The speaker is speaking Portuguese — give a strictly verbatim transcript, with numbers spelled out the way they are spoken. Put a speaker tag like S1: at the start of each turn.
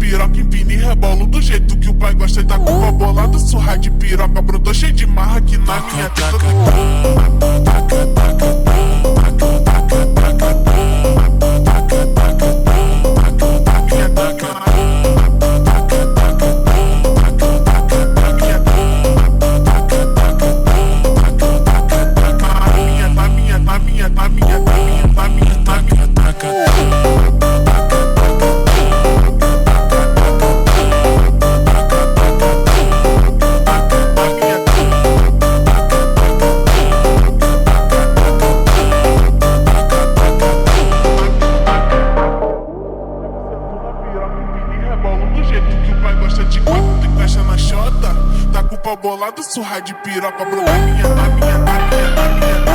S1: piroca, empina e rebolo do jeito que o pai gosta. E tá com o bolado, surra de piroca, brotou cheio de marra aqui na minha teta. Do jeito que o pai gosta de quatro, encaixa na xota. Tá com o pau bolado, surra de piroca, bro. Na minha, na minha, na minha, na minha.